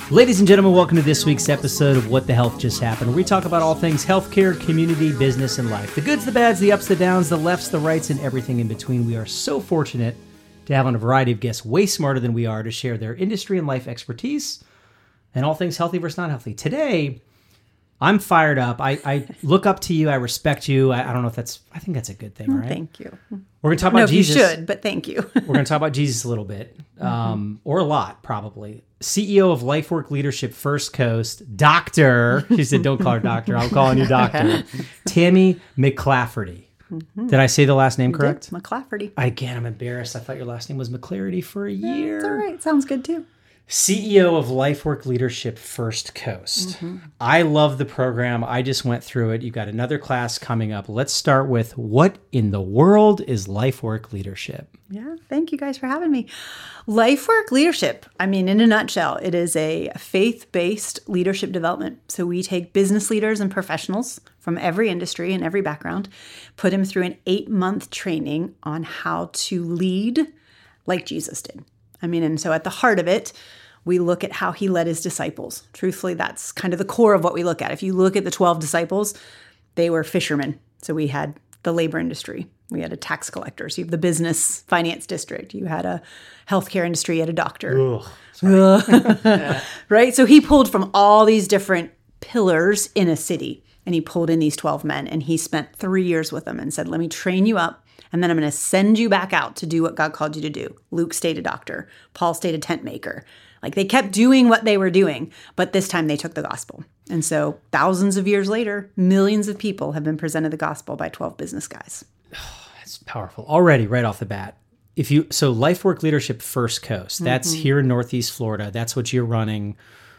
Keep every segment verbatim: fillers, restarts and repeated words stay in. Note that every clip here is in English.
Ladies and gentlemen, welcome to this week's episode of What the Health Just Happened, where we talk about all things healthcare, community, business, and life. The goods, the bads, the ups, the downs, the lefts, the rights, and everything in between. We are so fortunate to have on a variety of guests way smarter than we are to share their industry and life expertise and all things healthy versus not healthy. Today, I'm fired up. I, I look up to you. I respect you. I, I don't know if that's, I think that's a good thing, right? Thank you. We're going to talk about no, Jesus. You should, but thank you. We're going to talk about Jesus a little bit, um, mm-hmm. or a lot, probably. C E O of LifeWork Leadership First Coast, Doctor She said, don't call her doctor. I'm calling you doctor Tammy McClafferty. Mm-hmm. Did I say the last name correct? McClafferty. Again, I'm embarrassed. I thought your last name was McClarity for a year. That's all right. Sounds good too. C E O of LifeWork Leadership First Coast. Mm-hmm. I love the program. I just went through it. You got another class coming up. Let's start with, what in the world is LifeWork Leadership? Yeah, thank you guys for having me. LifeWork Leadership, I mean, in a nutshell, it is a faith-based leadership development. So we take business leaders and professionals from every industry and every background, put them through an eight-month training on how to lead like Jesus did. I mean, and so at the heart of it, we look at how he led his disciples. Truthfully, that's kind of the core of what we look at. If you look at the twelve disciples, they were fishermen. So we had the labor industry. We had a tax collector. So you have the business finance district. You had a healthcare industry. You had a doctor. Ugh, right? So he pulled from all these different pillars in a city, and he pulled in these twelve men, and he spent three years with them and said, let me train you up. And then I'm going to send you back out to do what God called you to do. Luke stayed a doctor. Paul stayed a tent maker. Like, they kept doing what they were doing, but this time they took the gospel. And so thousands of years later, millions of people have been presented the gospel by twelve business guys. Oh, that's powerful. Already, right off the bat. If you so LifeWork Leadership First Coast, that's mm-hmm. here in Northeast Florida. That's what you're running.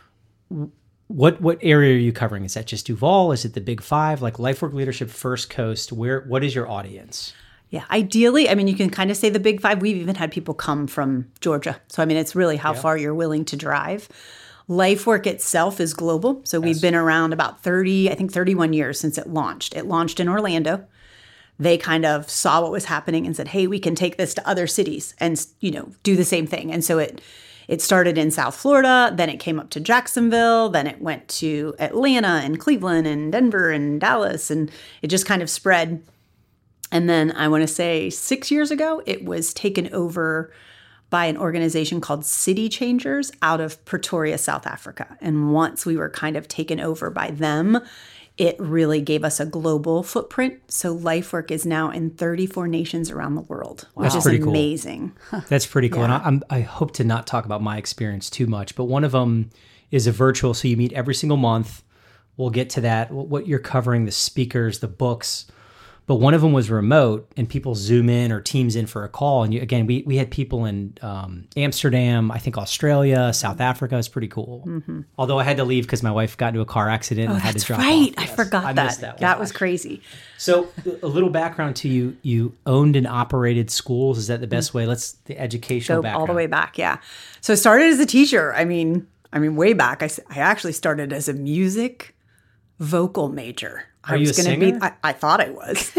What what area are you covering? Is that just Duval? Is it the Big Five? Like LifeWork Leadership First Coast, where what is your audience? Yeah, ideally, I mean, you can kind of say the Big Five. We've even had people come from Georgia. So, I mean, it's really how yeah. far you're willing to drive. LifeWork itself is global. So we've yes. been around about thirty, I think thirty-one years since it launched. It launched in Orlando. They kind of saw what was happening and said, hey, we can take this to other cities and, you know, do the same thing. And so it it started in South Florida, then it came up to Jacksonville, then it went to Atlanta and Cleveland and Denver and Dallas, and it just kind of spread. And then I want to say six years ago, it was taken over by an organization called City Changers out of Pretoria, South Africa. And once we were kind of taken over by them, it really gave us a global footprint. So LifeWork is now in thirty-four nations around the world, wow. which That's is pretty amazing. Cool. That's pretty cool. Yeah. And I, I'm, I hope to not talk about my experience too much, but one of them is a virtual. So you meet every single month. We'll get to that, what you're covering, the speakers, the books. But one of them was remote, and people Zoom in or Teams in for a call. And you, again, we we had people in um, Amsterdam, I think Australia, South Africa. It's pretty cool. Mm-hmm. Although I had to leave because my wife got into a car accident oh, and had to drop right. off. I yes. forgot I that. missed that. That was crazy. So a little background to you. You owned and operated schools. Is that the best way? Let's, the educational Go background. all the way back, yeah. So I started as a teacher. I mean, I mean, way back. I, I actually started as a music vocal major. Are I you was a gonna singer? Be, I, I thought I was.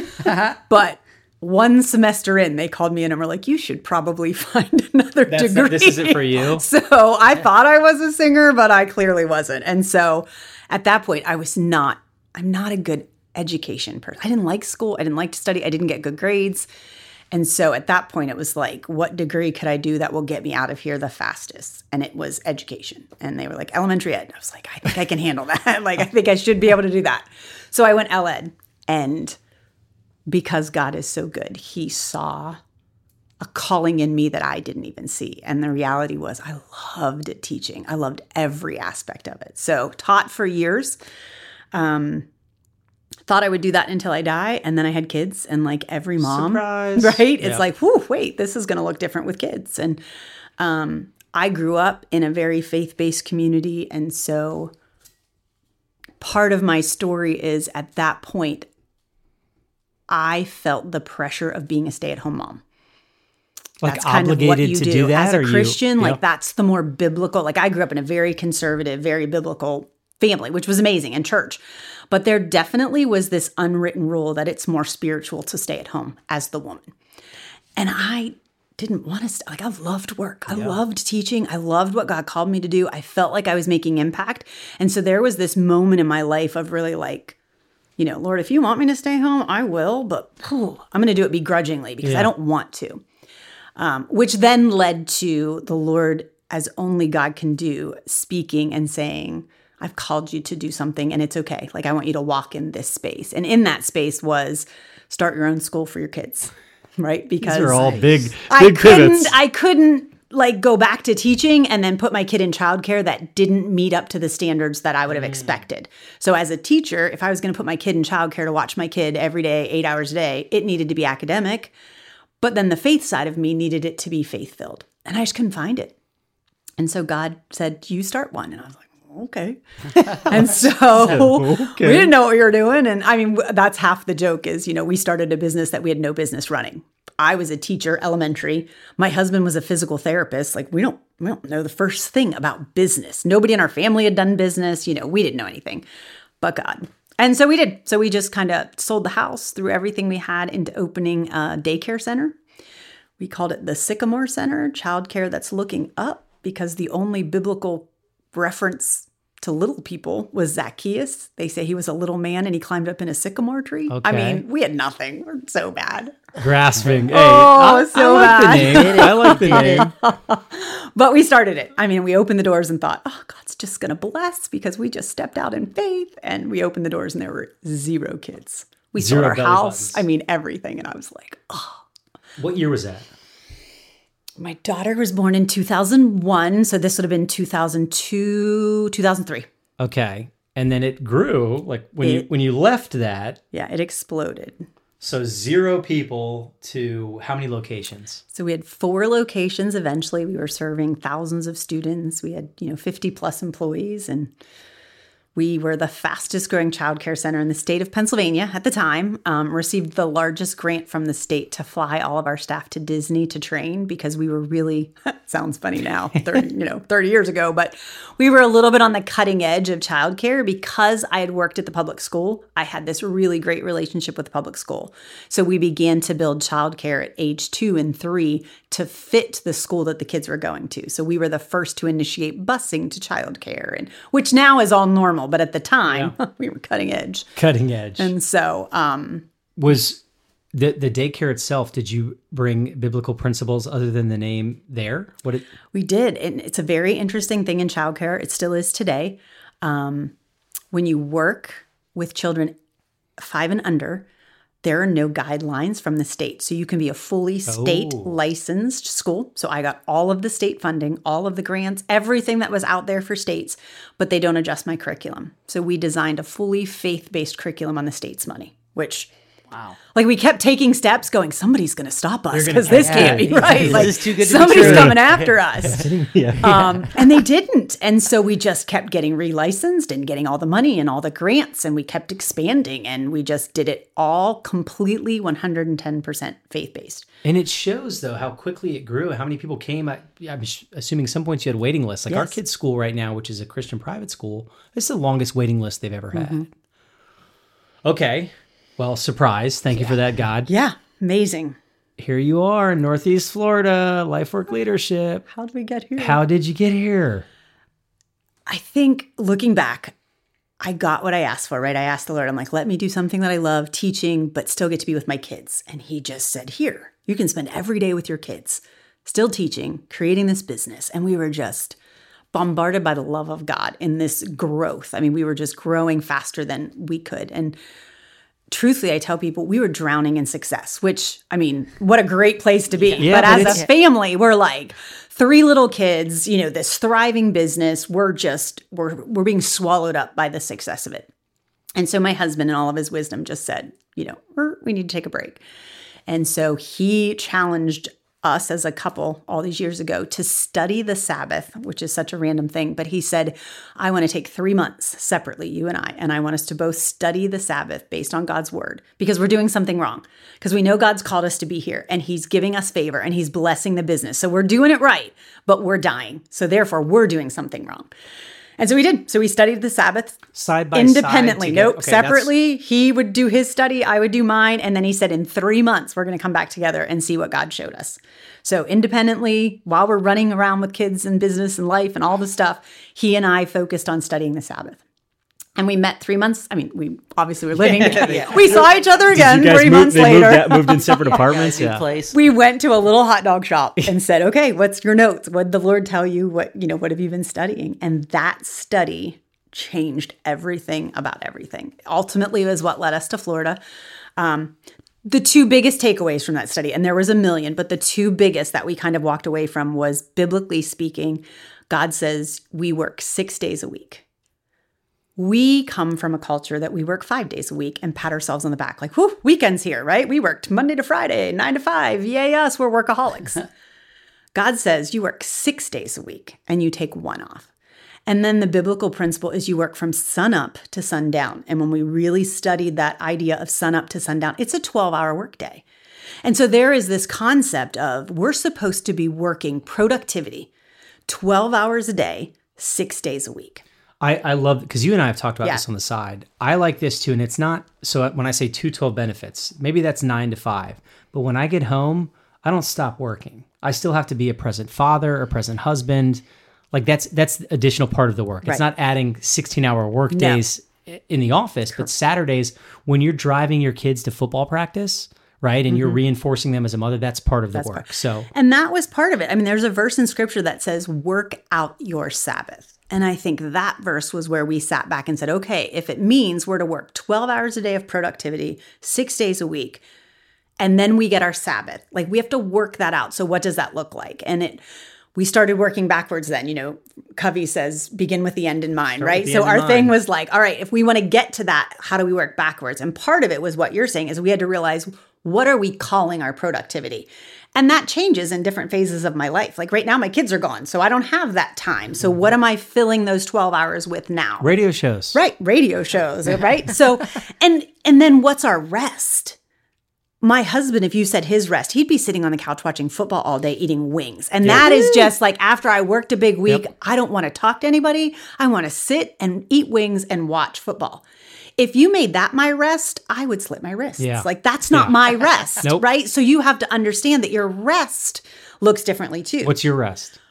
But one semester in, they called me in and were like, you should probably find another That's degree. Not, this isn't for you? So I thought I was a singer, but I clearly wasn't. And so at that point, I was not, I'm not a good education person. I didn't like school. I didn't like to study. I didn't get good grades. And so at that point, it was like, what degree could I do that will get me out of here the fastest? And it was education. And they were like, elementary ed. I was like, I think I can handle that. Like, I think I should be able to do that. So I went L-Ed. And because God is so good, he saw a calling in me that I didn't even see. And the reality was I loved teaching. I loved every aspect of it. So taught for years. Um Thought I would do that until I die. And then I had kids, and like every mom, Surprise. right? Yeah. It's like, whew, wait, this is going to look different with kids. And um, I grew up in a very faith-based community. And so part of my story is at that point, I felt the pressure of being a stay-at-home mom. Like that's kind of what obligated you to do. do that? As a or Christian, you, like yeah. that's the more biblical. Like I grew up in a very conservative, very biblical family, which was amazing, in church. But there definitely was this unwritten rule that it's more spiritual to stay at home as the woman. And I didn't want to, st- like, I loved work. I yeah. loved teaching. I loved what God called me to do. I felt like I was making impact. And so there was this moment in my life of really like, you know, Lord, if you want me to stay home, I will, but oh, I'm going to do it begrudgingly because yeah. I don't want to. Um, which then led to the Lord, as only God can do, speaking and saying, I've called you to do something and it's okay. Like, I want you to walk in this space. And in that space was start your own school for your kids, right? Because these are all big, big I couldn't, pivots. I couldn't like go back to teaching and then put my kid in childcare that didn't meet up to the standards that I would have mm. expected. So as a teacher, if I was going to put my kid in childcare to watch my kid every day, eight hours a day, it needed to be academic. But then the faith side of me needed it to be faith-filled. And I just couldn't find it. And so God said, you start one. And I was like, okay. And so okay. we didn't know what we were doing. And I mean, that's half the joke is, you know, we started a business that we had no business running. I was a teacher, elementary. My husband was a physical therapist. Like, we don't, we don't know the first thing about business. Nobody in our family had done business. You know, we didn't know anything but God. And so we did. So we just kind of sold the house, threw everything we had into opening a daycare center. We called it the Sycamore Center, childcare that's looking up, because the only biblical reference to little people was Zacchaeus. They say he was a little man and he climbed up in a sycamore tree. Okay. I mean, we had nothing. We're so bad. Grasping. Hey, oh, I, so I like bad. the name. I like the name. But we started it. I mean, we opened the doors and thought, oh, God's just going to bless because we just stepped out in faith. And we opened the doors and there were zero kids. We Zero sold our house. buttons. I mean, everything. And I was like, oh. What year was that? My daughter was born in two thousand one. So this would have been two thousand two, two thousand three. Okay. And then it grew, like when It- you when you left that, Yeah, it exploded. so zero people to how many locations? So we had four locations. Eventually, we were serving thousands of students. We had, you know, fifty plus employees, and we were the fastest growing childcare center in the state of Pennsylvania at the time. Um, received the largest grant from the state to fly all of our staff to Disney to train because we were really, sounds funny now, thirty, you know, thirty years ago, but we were a little bit on the cutting edge of childcare because I had worked at the public school. I had this really great relationship with the public school. So we began to build childcare at age two and three to fit the school that the kids were going to. So we were the first to initiate busing to childcare, and which now is all normal, but at the time yeah. we were cutting edge. Cutting edge. And so um, was the the daycare itself, did you bring biblical principles other than the name there? What it, we did. And it's a very interesting thing in childcare. It still is today. Um, when you work with children five and under, there are no guidelines from the state. So you can be a fully state oh. licensed school. So I got all of the state funding, all of the grants, everything that was out there for states, but they don't adjust my curriculum. So we designed a fully faith-based curriculum on the state's money, which, wow. Like, we kept taking steps going, somebody's going to stop us gonna- because this yeah. can't be right. Like, This is too good to be somebody's true. coming after us. yeah. Um, and they didn't. And so we just kept getting relicensed and getting all the money and all the grants, and we kept expanding, and we just did it all completely one hundred ten percent faith-based. And it shows, though, how quickly it grew, how many people came. I, I'm assuming some points you had waiting lists. Like Yes. our kids' school right now, which is a Christian private school, it's the longest waiting list they've ever had. Mm-hmm. Okay. Well, surprise. Thank you for that, God. Yeah, amazing. Here you are in Northeast Florida, Life Work Leadership. How did we get here? How did you get here? I think looking back, I got what I asked for, right? I asked the Lord, I'm like, let me do something that I love, teaching, but still get to be with my kids. And he just said, here, you can spend every day with your kids, still teaching, creating this business. And we were just bombarded by the love of God in this growth. I mean, we were just growing faster than we could. And truthfully, I tell people we were drowning in success, which, I mean, what a great place to be. Yeah, but, but as it's- a family, we're like three little kids, you know, this thriving business. We're just, we're, we're being swallowed up by the success of it. And so my husband, in all of his wisdom, just said, you know, "Er, we need to take a break." And so he challenged us as a couple all these years ago to study the Sabbath, which is such a random thing. But he said, I want to take three months separately, you and I, and I want us to both study the Sabbath based on God's word, because we're doing something wrong, because we know God's called us to be here and he's giving us favor and he's blessing the business. So we're doing it right, but we're dying. So therefore we're doing something wrong. And so we did. So we studied the Sabbath Side by independently. side. Nope. Okay, separately. He would do his study. I would do mine. And then he said, in three months, we're going to come back together and see what God showed us. So independently, while we're running around with kids and business and life and all the stuff, he and I focused on studying the Sabbath. And we met three months. I mean, we obviously were living together. Yeah. We saw each other again three move, months they later. Moved, moved in separate apartments. Yeah. Yeah. Place. We went to a little hot dog shop and said, okay, what's your notes? What did the Lord tell you? What, you know, what have you been studying? And that study changed everything about everything. Ultimately, it was what led us to Florida. Um, the two biggest takeaways from that study, and there was a million, but the two biggest that we kind of walked away from was, biblically speaking, God says we work six days a week. We come from a culture that we work five days a week and pat ourselves on the back like, whew, weekend's here, right? We worked Monday to Friday, nine to five. Yay, us, we're workaholics. God says you work six days a week and you take one off. And then the biblical principle is you work from sunup to sundown. And when we really studied that idea of sunup to sundown, it's a twelve-hour workday. And so there is this concept of we're supposed to be working productivity twelve hours a day, six days a week. I, I love, because you and I have talked about Yeah. this on the side. I like this too. And it's not, so when I say two twelve benefits, maybe that's nine to five. But when I get home, I don't stop working. I still have to be a present father or present husband. Like that's that's additional part of the work. It's Right. not adding sixteen hour work days in the office, but Saturdays when you're driving your kids to football practice, right? And you're reinforcing them as a mother, that's part of the That's work. part- So And that was part of it. I mean, there's a verse in scripture that says, work out your Sabbath. And I think that verse was where we sat back and said, okay, if it means we're to work twelve hours a day of productivity, six days a week, and then we get our Sabbath, like we have to work that out. So what does that look like? And it, we started working backwards then. You know, Covey says, begin with the end in mind, Start right? with the So end in our thing mind. was like, all right, if we want to get to that, how do we work backwards? And part of it was what you're saying is we had to realize, what are we calling our productivity? And that changes in different phases of my life. Like right now, my kids are gone, so I don't have that time. So what am I filling those twelve hours with now? radio shows. Right, radio shows, right? So, and and then what's our rest? My husband, if you said his rest, he'd be sitting on the couch watching football all day eating wings. And that is just like after I worked a big week, Yep. I don't want to talk to anybody. I want to sit and eat wings and watch football. If you made that my rest, I would slit my wrists. Yeah. Like that's not Yeah. my rest, Nope. right? So you have to understand that your rest looks differently too. What's your rest?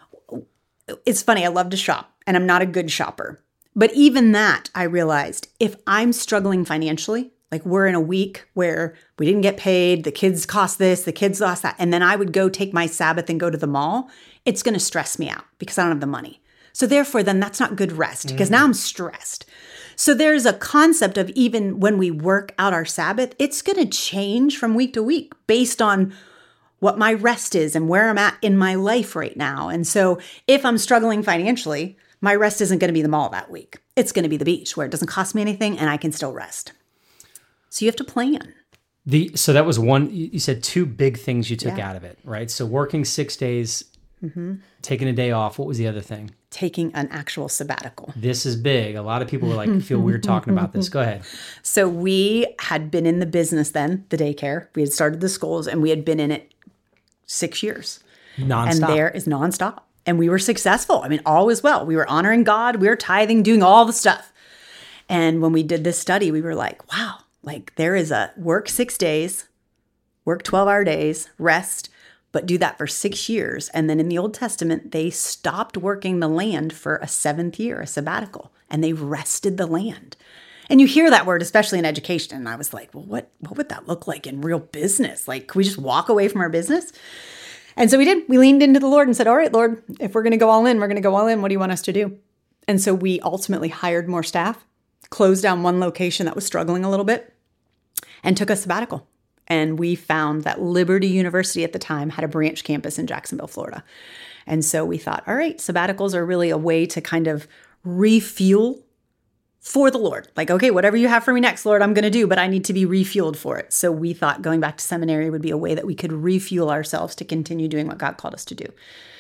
It's funny, I love to shop and I'm not a good shopper. But even that, I realized if I'm struggling financially, like we're in a week where we didn't get paid, the kids cost this, the kids lost that, and then I would go take my Sabbath and go to the mall, it's going to stress me out because I don't have the money. So therefore, then that's not good rest because now I'm stressed. So there's a concept of even when we work out our Sabbath, it's going to change from week to week based on what my rest is and where I'm at in my life right now. And so if I'm struggling financially, my rest isn't going to be the mall that week. It's going to be the beach where it doesn't cost me anything and I can still rest. So you have to plan. The so that was one. You you said two big things you took Yeah. out of it, right? So working six days, taking a day off. What was the other thing? Taking an actual sabbatical. This is big. A lot of people were like, feel weird talking about this. Go ahead. So we had been in the business then, the daycare. We had started the schools and we had been in it six years. Nonstop. And there is nonstop. And we were successful. I mean, all was well. We were honoring God. We were tithing, doing all the stuff. And when we did this study, we were like, wow, like there is a work six days, work twelve hour days, rest, but do that for six years. And then in the Old Testament, they stopped working the land for a seventh year, a sabbatical, and they rested the land. And you hear that word, especially in education. And I was like, well, what, what would that look like in real business? Like, can we just walk away from our business? And so we did. We leaned into the Lord and said, all right, Lord, if we're going to go all in, we're going to go all in. What do you want us to do? And so we ultimately hired more staff, closed down one location that was struggling a little bit, and took a sabbatical. And we found that Liberty University at the time had a branch campus in Jacksonville, Florida. And so we thought, all right, sabbaticals are really a way to kind of refuel for the Lord. Like, okay, whatever you have for me next, Lord, I'm going to do, but I need to be refueled for it. So we thought going back to seminary would be a way that we could refuel ourselves to continue doing what God called us to do.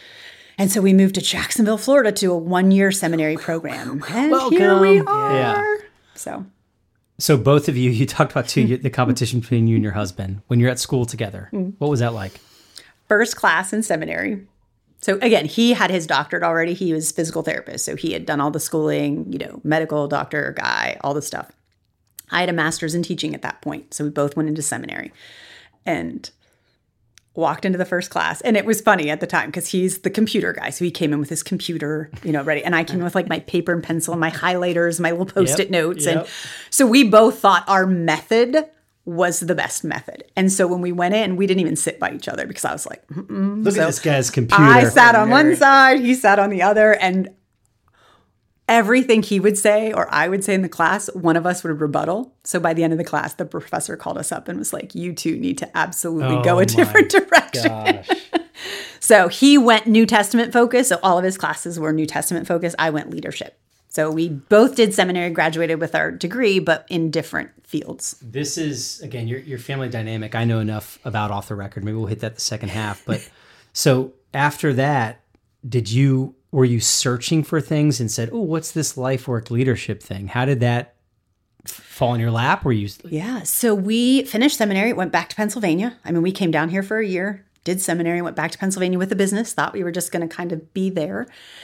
And so we moved to Jacksonville, Florida to a one-year seminary program. And here we Welcome. are. Yeah. So So both of you, you talked about too, the competition between you and your husband when you're at school together. What was that like? first class in seminary, So again, he had his doctorate already. He was a physical therapist. So he had done all the schooling, you know, medical doctor guy, all the stuff. I had a master's in teaching at that point. So we both went into seminary and walked into the first class. And it was funny at the time because he's the computer guy. So he came in with his computer, you know, ready. And I came in with like my paper and pencil and my highlighters, my little post-it Yep, notes. yep. And so we both thought our method was the best method. And so when we went in, we didn't even sit by each other because I was like, mm-mm. Look So at this guy's computer. I sat on one side, he sat on the other, and everything he would say or I would say in the class, one of us would rebuttal. So by the end of the class, the professor called us up and was like, you two need to absolutely Oh go a different my direction. Gosh. So he went New Testament focused. So all of his classes were New Testament focused. I went leadership. So we both did seminary, graduated with our degree, but in different fields. This is, again, your your family dynamic. I know enough about off the record. Maybe we'll hit that the second half. But so after that, did you, were you searching for things and said, oh, what's this life work leadership thing? How did that fall in your lap? Were you? Yeah. So we finished seminary, went back to Pennsylvania. I mean, we came down here for a year, did seminary, went back to Pennsylvania with a business, thought we were just going to kind of be there.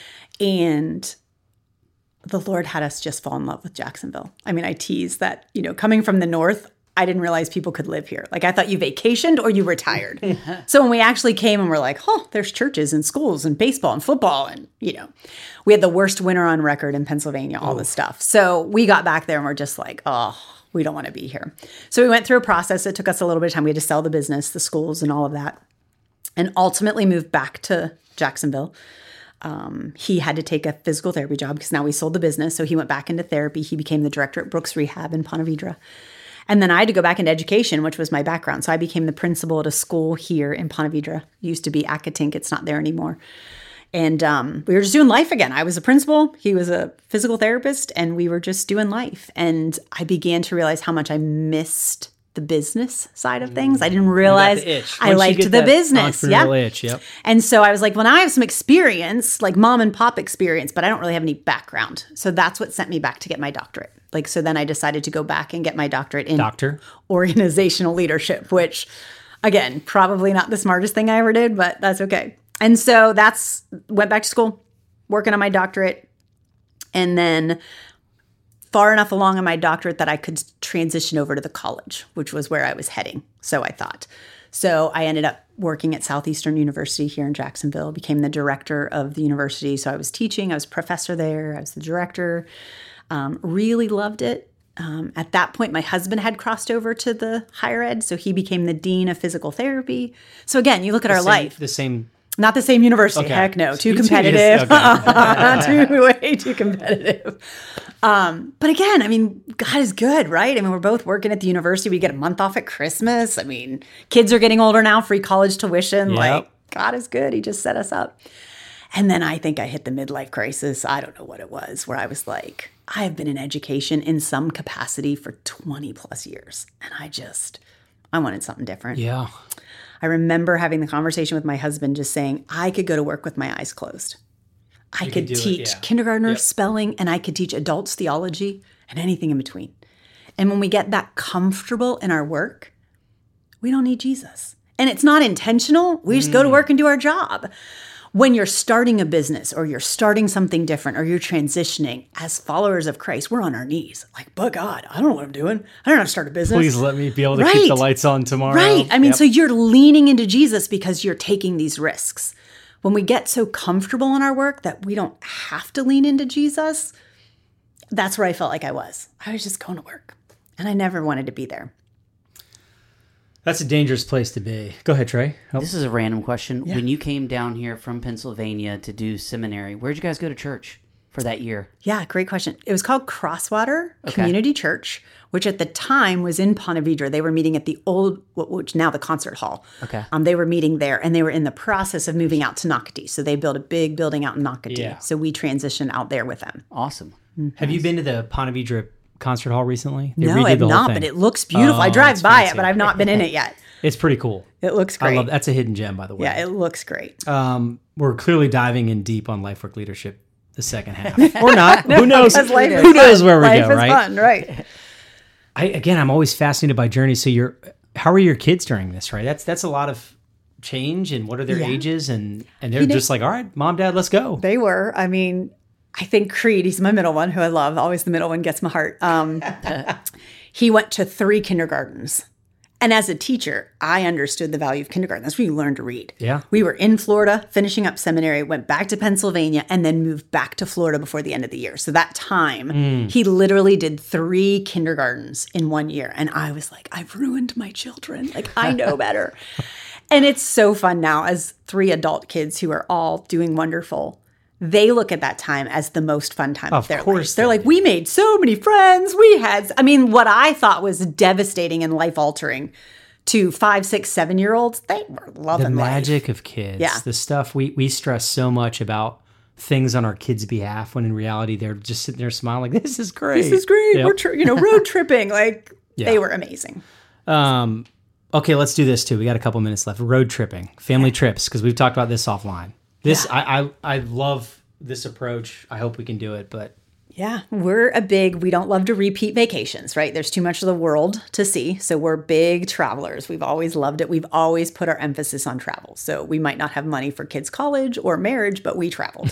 And the Lord had us just fall in love with Jacksonville. I mean, I tease that, you know, coming from the north, I didn't realize people could live here. Like I thought you vacationed or you retired. So when we actually came and we're like, oh, there's churches and schools and baseball and football. And, you know, we had the worst winter on record in Pennsylvania, all this stuff. So we got back there and we're just like, oh, we don't want to be here. So we went through a process. It took us a little bit of time. We had to sell the business, the schools and all of that. And ultimately moved back to Jacksonville. Um, he had to take a physical therapy job because now we sold the business. So he went back into therapy. He became the director at Brooks Rehab in Ponte Vedra. And then I had to go back into education, which was my background. So I became the principal at a school here in Ponte Vedra. It used to be Accotink. It's not there anymore. And um, we were just doing life again. I was a principal. He was a physical therapist. And we were just doing life. And I began to realize how much I missed the business side of things. I didn't realize I liked the business. Yeah. Itch, yep. And so I was like, well, now I have some experience, like mom and pop experience, but I don't really have any background. So that's what sent me back to get my doctorate. Like, so then I decided to go back and get my doctorate in Doctor. organizational leadership, which again, probably not the smartest thing I ever did, but that's okay. And so that's, went back to school, working on my doctorate. And then far enough along in my doctorate that I could transition over to the college, which was where I was heading. So I thought. So I ended up working at Southeastern University here in Jacksonville, became the director of the university. So I was teaching, I was a professor there, I was the director, um, really loved it. Um, at that point, my husband had crossed over to the higher ed, so he became the dean of physical therapy. So again, you look at The our same- life. The same. Not the same university. Okay. Heck no. Too You two competitive. just- too, way too competitive. Um, but again, I mean, God is good, right? I mean, we're both working at the university. We get a month off at Christmas. I mean, kids are getting older now, free college tuition. Yep. Like, God is good. He just set us up. And then I think I hit the midlife crisis. I don't know what it was, where I was like, I have been in education in some capacity for twenty plus years. And I just, I wanted something different. Yeah. I remember having the conversation with my husband just saying, I could go to work with my eyes closed. I You could could do it, teach yeah. kindergartners Yep. spelling and I could teach adults theology and anything in between. And when we get that comfortable in our work, we don't need Jesus. And it's not intentional. We just go Mm. to work and do our job. When you're starting a business or you're starting something different or you're transitioning, as followers of Christ, we're on our knees. Like, but God, I don't know what I'm doing. I don't know how to start a business. Please let me be able to Right. keep the lights on tomorrow. Right. I mean, Yep. so you're leaning into Jesus because you're taking these risks. When we get so comfortable in our work that we don't have to lean into Jesus, that's where I felt like I was. I was just going to work and I never wanted to be there. That's a dangerous place to be. Go ahead, Trey. Oh. This is a random question. Yeah. When you came down here from Pennsylvania to do seminary, where'd you guys go to church for that year? Yeah, great question. It was called Crosswater Okay. Community Church, which at the time was in Ponte Vedra. They were meeting at the old, which now the concert hall. Okay. Um, they were meeting there, and they were in the process of moving out to Nocatee. So they built a big building out in Nocatee. Yeah. So we transitioned out there with them. Awesome. Have you been to the Ponte Vedra concert hall recently? They No, redid I have the whole not, thing. but it looks beautiful. I Oh, drive it's by fancy. it, but I've not been in it yet. It's pretty cool. It looks I great. love that's a hidden gem, by the way. Yeah, it looks great. Um, we're clearly diving in deep on life work leadership the second half, or not. Who knows? Because life is Who knows fun. where we life go? is Right. fun, right? I again, I'm always fascinated by journeys. So you're, how are your kids during this? Right. That's that's a lot of change, and what are their Yeah. ages? And, and they're You know- just like, all right, mom, dad, let's go. They were. I mean, I think Creed, he's my middle one, who I love. Always the middle one gets my heart. Um, he went to three kindergartens. And as a teacher, I understood the value of kindergarten. That's where you learn to read. Yeah. We were in Florida, finishing up seminary, went back to Pennsylvania, and then moved back to Florida before the end of the year. So that time, he literally did three kindergartens in one year. And I was like, I've ruined my children. Like, I know better. And it's so fun now as three adult kids who are all doing wonderful. They look at that time as the most fun time of, Of their course life. They're they like, we made so many friends. We had, I mean, what I thought was devastating and life altering to five, six, seven year olds, they were loving The life. magic of kids. Yeah. The stuff we, we stress so much about things on our kids' behalf when in reality they're just sitting there smiling like, this is great. This is great. Yep. We're, tri- you know, road tripping. Like, Yeah. they were amazing. Um, okay, let's do this too. We got a couple minutes left. Road tripping, family trips, because we've talked about this offline. This I, I I love this approach. I hope we can do it, but Yeah, we're a big, we don't love to repeat vacations, right? There's too much of the world to see. So we're big travelers. We've always loved it. We've always put our emphasis on travel. So we might not have money for kids' college or marriage, but we traveled.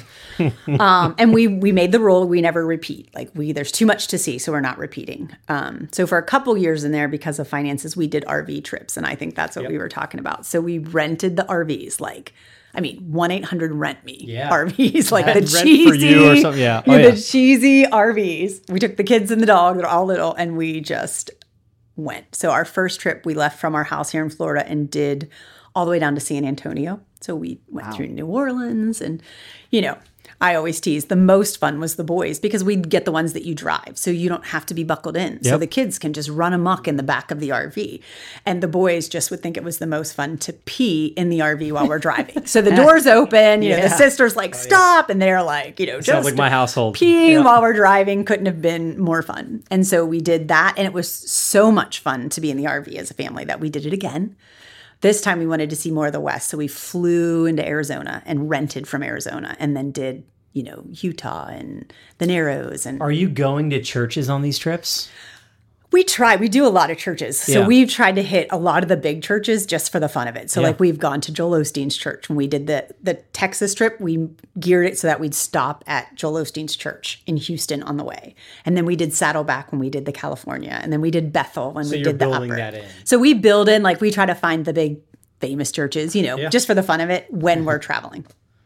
um, and we we made the rule we never repeat. Like we, there's too much to see, so we're not repeating. Um, so for a couple years in there, because of finances, we did R V trips. And I think that's what we were talking about. So we rented the R Vs, like, I mean, one eight hundred rent me Yeah. R Vs, like Yeah, the rent for cheesy, you or something, yeah. Oh, the yeah. cheesy R Vs. We took the kids and the dog, they're all little, and we just went. So our first trip, we left from our house here in Florida and did all the way down to San Antonio. So we went through New Orleans and, you know, I always tease the most fun was the boys because we'd get the ones that you drive. So you don't have to be buckled in. So Yep. the kids can just run amok in the back of the R V. And the boys just would think it was the most fun to pee in the R V while we're driving. So the doors open, you know, the Yeah. sister's like, stop. And they're like, you know, just sounds like my household. peeing Yeah. while we're driving couldn't have been more fun. And so we did that. And it was so much fun to be in the R V as a family that we did it again. This time we wanted to see more of the West. So we flew into Arizona and rented from Arizona and then did, you know, Utah and the Narrows. And Are you going to churches on these trips? we try, we do a lot of churches. So Yeah. we've tried to hit a lot of the big churches just for the fun of it. So Yeah. like we've gone to Joel Osteen's church. When we did the, the Texas trip, we geared it so that we'd stop at Joel Osteen's church in Houston on the way. And then we did Saddleback when we did the California. And then we did Bethel when we you're did the building upper. that in. So we build in, like we try to find the big famous churches, you know, Yeah. just for the fun of it when we're traveling.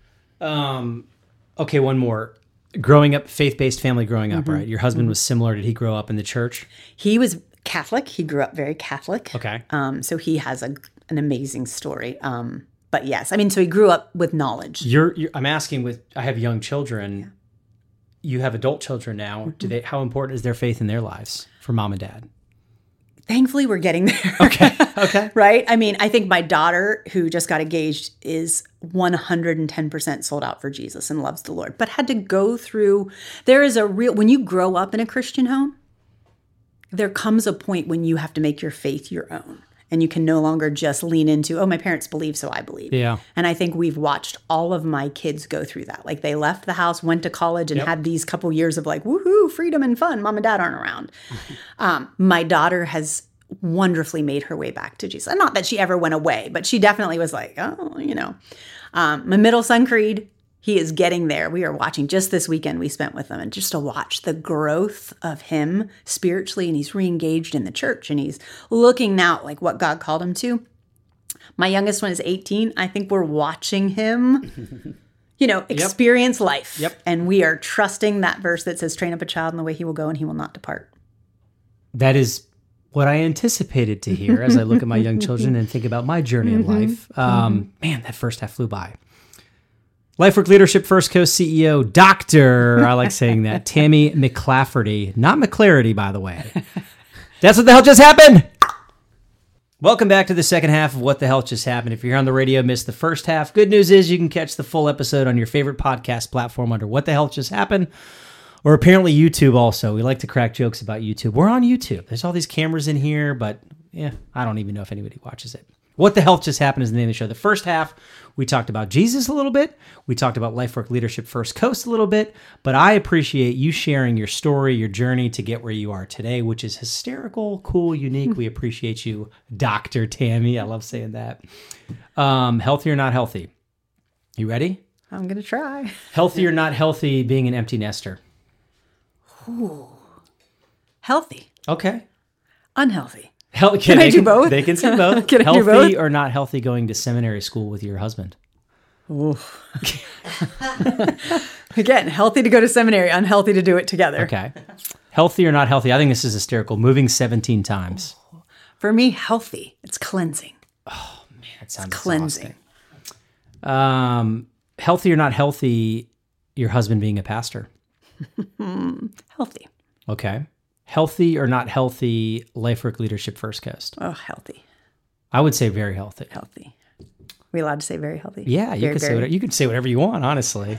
Um, okay, one more. Growing up, faith-based family growing up, Mm-hmm. right? Your husband was similar. Did he grow up in the church? He was Catholic. He grew up very Catholic. Okay. Um, so he has a, an amazing story. Um, but yes, I mean, so he grew up with knowledge. You're, you're I'm asking with, I have young children. You have adult children now. Do they, how important is their faith in their lives for mom and dad? Thankfully, we're getting there. Okay. Okay. Right? I mean, I think my daughter, who just got engaged, is one hundred ten percent sold out for Jesus and loves the Lord, but had to go through. There is a real, when you grow up in a Christian home, there comes a point when you have to make your faith your own. And you can no longer just lean into, oh, my parents believe, so I believe. Yeah. And I think we've watched all of my kids go through that. Like they left the house, went to college, and Yep. had these couple years of like, woohoo, freedom and fun. Mom and dad aren't around. um, my daughter has wonderfully made her way back to Jesus. And not that she ever went away, but she definitely was like, oh, you know. Um, my middle son, Creed, he is getting there. We are watching just this weekend we spent with him, and just to watch the growth of him spiritually, and he's re-engaged in the church, and he's looking now like what God called him to. My youngest one is eighteen. I think we're watching him, you know, experience life. Yep. And we are trusting that verse that says, train up a child in the way he will go and he will not depart. That is what I anticipated to hear as I look at my young children and think about my journey in life. Um, Man, that first half flew by. LifeWork Leadership First Coast C E O, Doctor, I like saying that, Tammy McClafferty. Not McClarity, by the way. That's what the hell just happened. Welcome back to the second half of What the Hell Just Happened. If you're here on the radio, missed the first half, good news is you can catch the full episode on your favorite podcast platform under What the Hell Just Happened, or apparently YouTube also. We like to crack jokes about YouTube. We're on YouTube. There's all these cameras in here, but yeah, I don't even know if anybody watches it. What the Health Just Happened is the name of the show. The first half, we talked about Jesus a little bit. We talked about LifeWork Leadership First Coast a little bit. But I appreciate you sharing your story, your journey to get where you are today, which is hysterical, cool, unique. We appreciate you, Doctor Tammy. I love saying that. Um, healthy or not healthy? You ready? I'm going to try. Healthy or not healthy being an empty nester? Ooh. Healthy. Okay. Unhealthy. Hel- can, Can I they do can, both? They can say both. Can I healthy do both? or not healthy going to seminary school with your husband? Ooh. Again, healthy to go to seminary, unhealthy to do it together. Okay. Healthy or not healthy? I think this is hysterical. Moving seventeen times. For me, healthy. It's cleansing. Oh, man, it sounds Cleansing. exhausting. Um, healthy or not healthy, your husband being a pastor? Healthy. Okay. Healthy or not healthy, LifeWork Leadership First Coast? Oh, healthy. I would say very healthy. Healthy. We allowed to say very healthy? Yeah, you very, could say very- whatever, you could say whatever you want, honestly.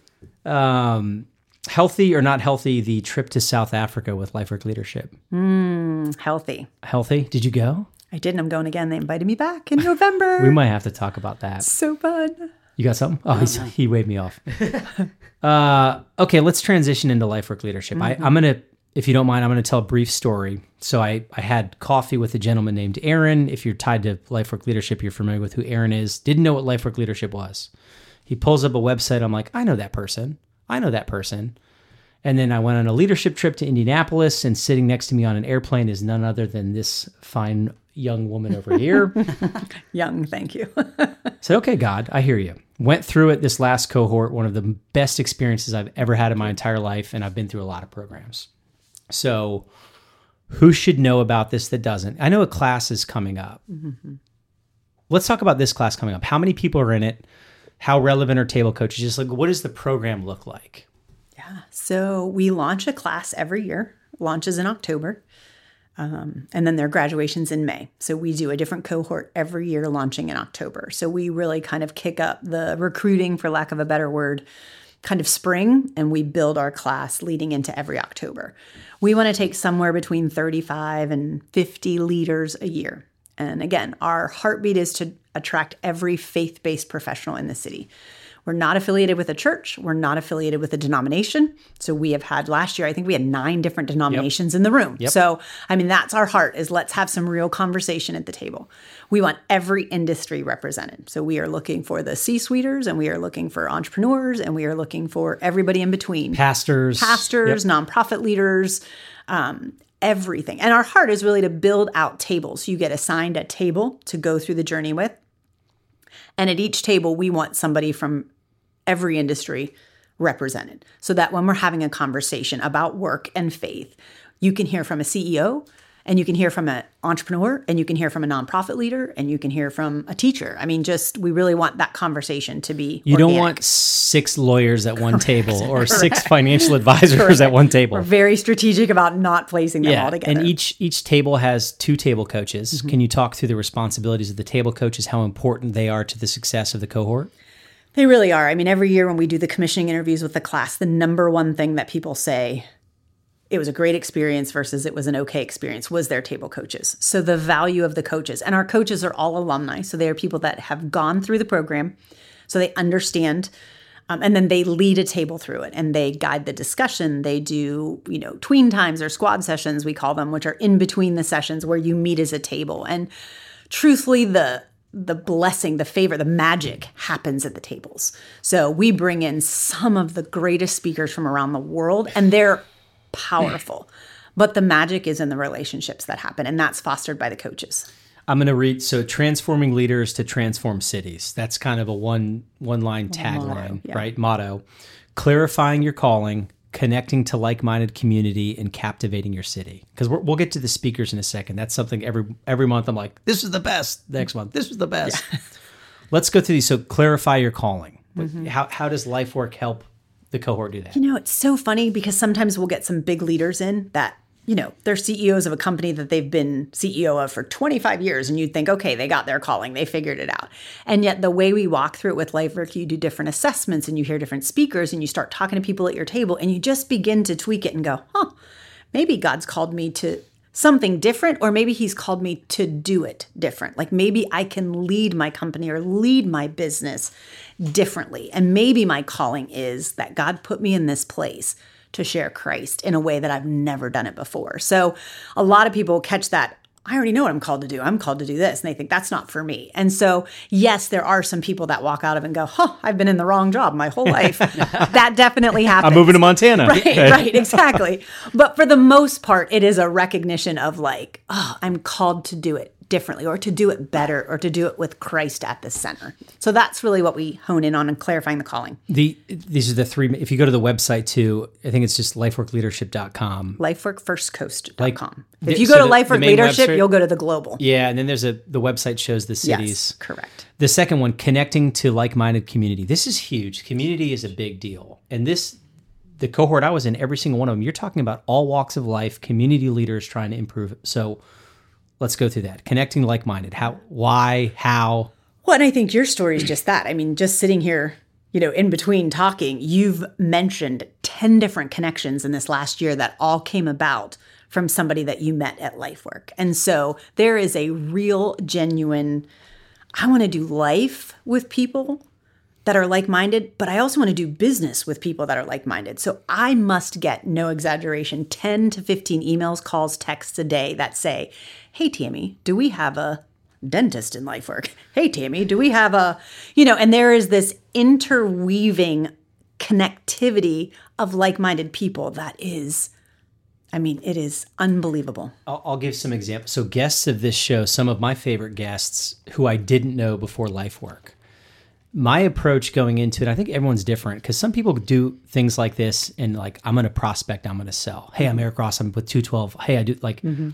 Um, healthy or not healthy, the trip to South Africa with LifeWork Leadership? Mm, healthy. Healthy? Did you go? I did, and I'm going again. They invited me back in November. We might have to talk about that. So fun. You got something? Oh, he's, he waved me off. uh, okay, let's transition into LifeWork Leadership. I, I'm going to, if you don't mind, I'm going to tell a brief story. So I, I had coffee with a gentleman named Aaron. If you're tied to LifeWork Leadership, you're familiar with who Aaron is. Didn't know what LifeWork Leadership was. He pulls up a website. I'm like, I know that person. I know that person. And then I went on a leadership trip to Indianapolis, and sitting next to me on an airplane is none other than this fine young woman over here. Young, thank you. Said, okay, God, I hear you. Went through it this last cohort, one of the best experiences I've ever had in my entire life, and I've been through a lot of programs. So who should know about this that doesn't? I know a class is coming up. Mm-hmm. Let's talk about this class coming up. How many people are in it? How relevant are table coaches? Just like, what does the program look like? Yeah. So we launch a class every year. Launches in October. Um, and then their graduation's in May. So we do a different cohort every year launching in October. So we really kind of kick up the recruiting, for lack of a better word, kind of spring, and we build our class leading into every October. We want to take somewhere between thirty-five and fifty leaders a year. And again, our heartbeat is to attract every faith-based professional in the city. We're not affiliated with a church. We're not affiliated with a denomination. So we have had last year, I think we had nine different denominations yep. in the room. Yep. So, I mean, that's our heart, is let's have some real conversation at the table. We want every industry represented. So we are looking for the C-suiters, and we are looking for entrepreneurs, and we are looking for everybody in between. Pastors. Pastors, yep. nonprofit leaders, um, everything. And our heart is really to build out tables. You get assigned a table to go through the journey with. And at each table, we want somebody from every industry represented, so that when we're having a conversation about work and faith, you can hear from a C E O, and you can hear from an entrepreneur, and you can hear from a nonprofit leader, and you can hear from a teacher. I mean, just, we really want that conversation to be You organic. don't want six lawyers at one table or six financial advisors Correct. At one table. We're very strategic about not placing them yeah, all together. and each each table has two table coaches. Mm-hmm. Can you talk through the responsibilities of the table coaches, how important they are to the success of the cohort? They really are. I mean, every year when we do the commissioning interviews with the class, the number one thing that people say, it was a great experience versus it was an okay experience, was their table coaches. So the value of the coaches, and our coaches are all alumni. So they are people that have gone through the program, so they understand, um, and then they lead a table through it, and they guide the discussion. They do, you know, tween times or squad sessions, we call them, which are in between the sessions where you meet as a table. And truthfully, the the blessing, the favor, the magic happens at the tables. So we bring in some of the greatest speakers from around the world, and they're powerful. But the magic is in the relationships that happen, and that's fostered by the coaches. I'm going to read, so transforming leaders to transform cities. That's kind of a one one line tagline, yeah. right? Motto. Clarifying your calling, connecting to like-minded community, and captivating your city. Because we'll get to the speakers in a second. That's something every every month I'm like, this is the best. Next month, this was the best. Yeah. Let's go through these. So clarify your calling. Mm-hmm. How how does LifeWork help the cohort do that? You know, it's so funny because sometimes we'll get some big leaders in that, you know, they're C E Os of a company that they've been C E O of for twenty-five years. And you'd think, okay, they got their calling. They figured it out. And yet the way we walk through it with LifeWork, you do different assessments and you hear different speakers and you start talking to people at your table and you just begin to tweak it and go, huh, maybe God's called me to something different, or maybe he's called me to do it different. Like maybe I can lead my company or lead my business differently. And maybe my calling is that God put me in this place to share Christ in a way that I've never done it before. So a lot of people catch that. I already know what I'm called to do. I'm called to do this. And they think that's not for me. And so, yes, there are some people that walk out of it and go, huh, I've been in the wrong job my whole life. That definitely happens. I'm moving to Montana. Right, right, exactly. But for the most part, it is a recognition of like, oh, I'm called to do it differently or to do it better or to do it with Christ at the center. So that's really what we hone in on in clarifying the calling. The These are the three. If you go to the website too, I think it's just lifework leadership dot com. lifework first coast dot com. Like, if you so go to the- LifeWork the main Leadership, website- you'll go to the global. Yeah, and then there's a the website shows the cities. Yes, correct. The second one, connecting to like-minded community. This is huge. Community is a big deal. And this, the cohort I was in, every single one of them, you're talking about all walks of life, community leaders trying to improve. So let's go through that. Connecting like-minded. How, why, how? Well, and I think your story is just that. I mean, just sitting here, you know, in between talking, you've mentioned ten different connections in this last year that all came about from somebody that you met at LifeWork. And so there is a real, genuine, I want to do life with people that are like-minded, but I also want to do business with people that are like-minded. So I must get, no exaggeration, ten to fifteen emails, calls, texts a day that say, hey, Tammy, do we have a dentist in LifeWork? Hey, Tammy, do we have a, you know, and there is this interweaving connectivity of like-minded people that is, I mean, it is unbelievable. I'll, I'll give some examples. So guests of this show, some of my favorite guests who I didn't know before LifeWork. My approach going into it, I think everyone's different because some people do things like this and like, I'm going to prospect, I'm going to sell. Hey, I'm Eric Ross, I'm with two twelve. Hey, I do like, mm-hmm.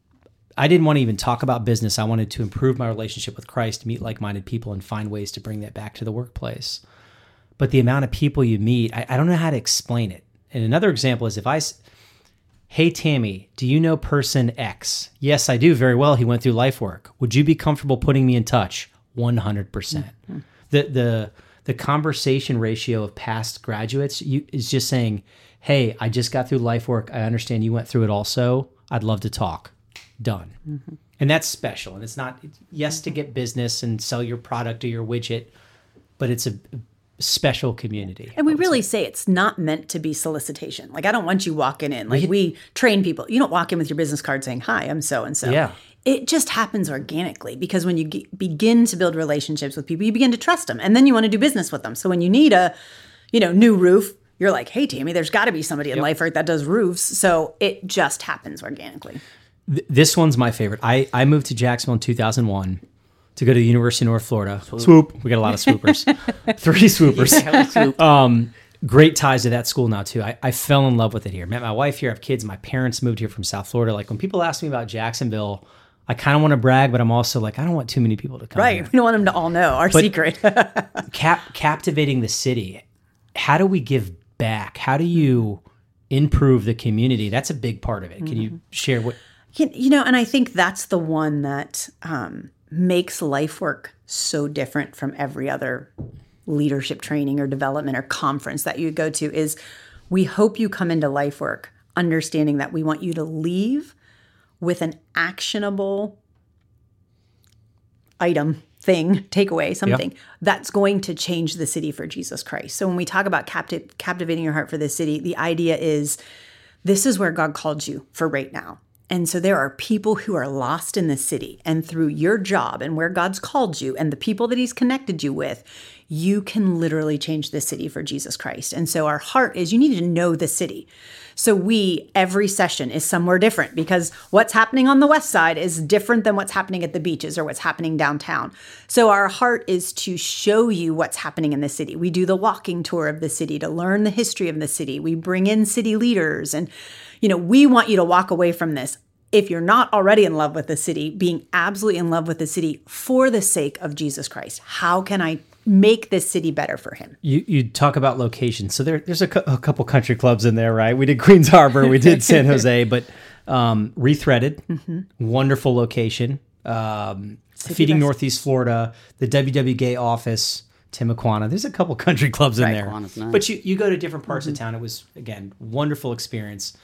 I didn't want to even talk about business. I wanted to improve my relationship with Christ, meet like-minded people and find ways to bring that back to the workplace. But the amount of people you meet, I, I don't know how to explain it. And another example is if I, hey, Tammy, do you know person X? Yes, I do very well. He went through LifeWork. Would you be comfortable putting me in touch? one hundred percent. Mm-hmm. The the the conversation ratio of past graduates you, is just saying, hey, I just got through LifeWork. I understand you went through it also. I'd love to talk. Done. Mm-hmm. And that's special. And it's not, yes, to get business and sell your product or your widget, but it's a special community. And we really say. say it's not meant to be solicitation. Like, I don't want you walking in. Like, we, we train people. You don't walk in with your business card saying, hi, I'm so-and-so. Yeah. It just happens organically because when you g- begin to build relationships with people, you begin to trust them. And then you want to do business with them. So when you need a, you know, new roof, you're like, hey, Tammy, there's got to be somebody in yep. LifeWork that does roofs. So it just happens organically. Th- this one's my favorite. I, I moved to Jacksonville in two thousand one to go to the University of North Florida. Swoop. Swoop. We got a lot of swoopers. Three swoopers. Yeah, swoop. um, great ties to that school now, too. I, I fell in love with it here. Met my wife here. I have kids. My parents moved here from South Florida. Like, when people ask me about Jacksonville, I kind of want to brag, but I'm also like, I don't want too many people to come Right. here. We don't want them to all know our but secret. cap- captivating the city. How do we give back? How do you improve the community? That's a big part of it. Can mm-hmm. you share what... You know, and I think that's the one that um, makes LifeWork so different from every other leadership training or development or conference that you go to is we hope you come into LifeWork understanding that we want you to leave with an actionable item, thing, takeaway, something yep. that's going to change the city for Jesus Christ. So when we talk about capti- captivating your heart for this city, the idea is this is where God called you for right now. And so there are people who are lost in the city, and through your job and where God's called you and the people that he's connected you with, you can literally change the city for Jesus Christ. And so our heart is you need to know the city. So we, every session is somewhere different because what's happening on the west side is different than what's happening at the beaches or what's happening downtown. So our heart is to show you what's happening in the city. We do the walking tour of the city to learn the history of the city. We bring in city leaders, and you know, we want you to walk away from this, if you're not already in love with the city, being absolutely in love with the city for the sake of Jesus Christ. How can I make this city better for him? You you talk about location. So there, there's a, cu- a couple country clubs in there, right? We did Queens Harbor, we did San Jose, but um, Rethreaded, mm-hmm. wonderful location. Um, Feeding best. Northeast Florida, the W W Gay office, Timuquana. There's a couple country clubs in right, there. Nice. But you, you go to different parts mm-hmm. of town. It was, again, wonderful experience.